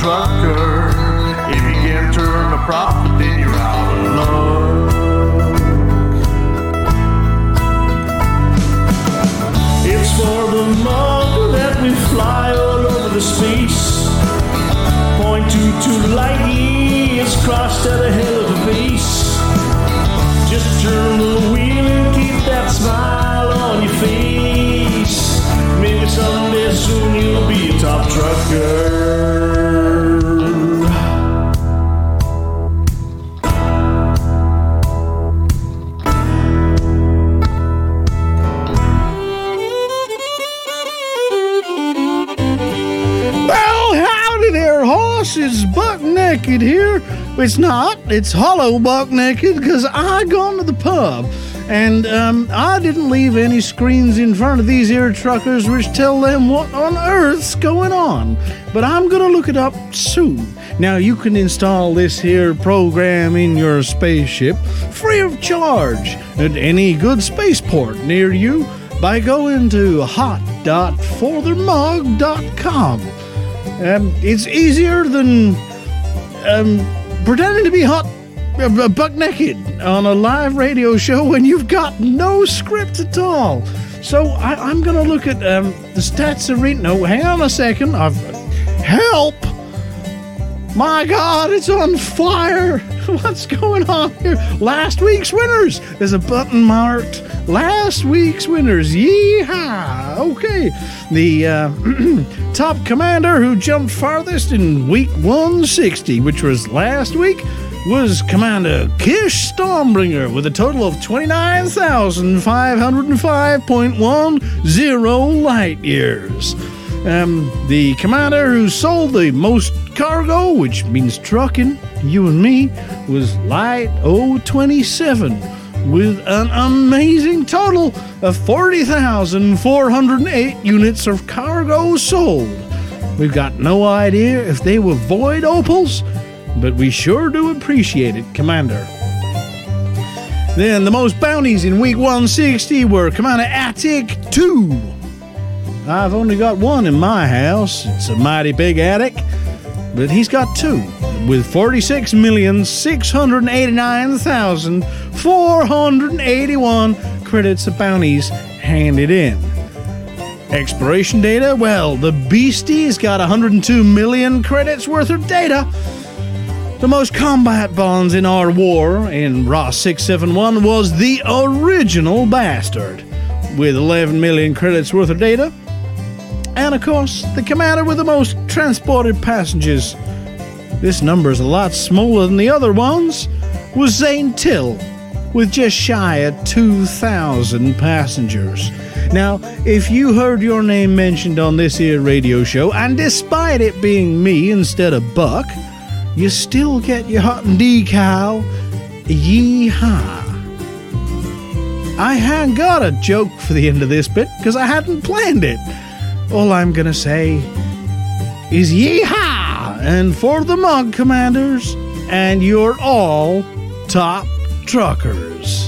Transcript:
trucker. If you can't turn a profit, then you're out of luck. It's for the mug that we fly all over the space. 0.22 light years crossed at a hell of a pace. Just turn the wheel and keep that smile on your face. Maybe someday soon you'll be a top trucker. It's Buck Naked here. It's not. It's Hollow Buck Naked because I gone to the pub and I didn't leave any screens in front of these here truckers which tell them what on earth's going on. But I'm gonna look it up soon. Now you can install this here program in your spaceship free of charge at any good spaceport near you by going to hot.forthermug.com. It's easier than pretending to be hot buck naked on a live radio show when you've got no script at all. So I'm going to look at the stats of No, hang on a second. Help! My God, it's on fire! What's going on here? Last week's winners! There's a button marked last week's winners. Yeehaw! Okay. The top commander who jumped farthest in week 160, which was last week, was Commander Kish Stormbringer with a total of 29,505.10 light years. The commander who sold the most cargo, which means trucking, you and me, was Light 027 with an amazing total of 40,408 units of cargo sold. We've got no idea if they were void opals, but we sure do appreciate it, Commander. Then the most bounties in week 160 were Commander Attic 2. I've only got one in my house. It's a mighty big attic, but he's got two with 46,689,481 credits of bounties handed in. Expiration data, well, the Beastie's got 102 million credits worth of data. The most combat bonds in our war in Ross 671 was the original Bastard with 11 million credits worth of data. And of course, the commander with the most transported passengers, this number is a lot smaller than the other ones, was Zane Till with just shy of 2,000 passengers. Now, if you heard your name mentioned on this here radio show, and despite it being me instead of Buck, you still get your hot and decal. Yee-haw. I hadn't got a joke for the end of this bit because I hadn't planned it. All I'm gonna say is yee-haw, and for the mug, commanders, and you're all top truckers.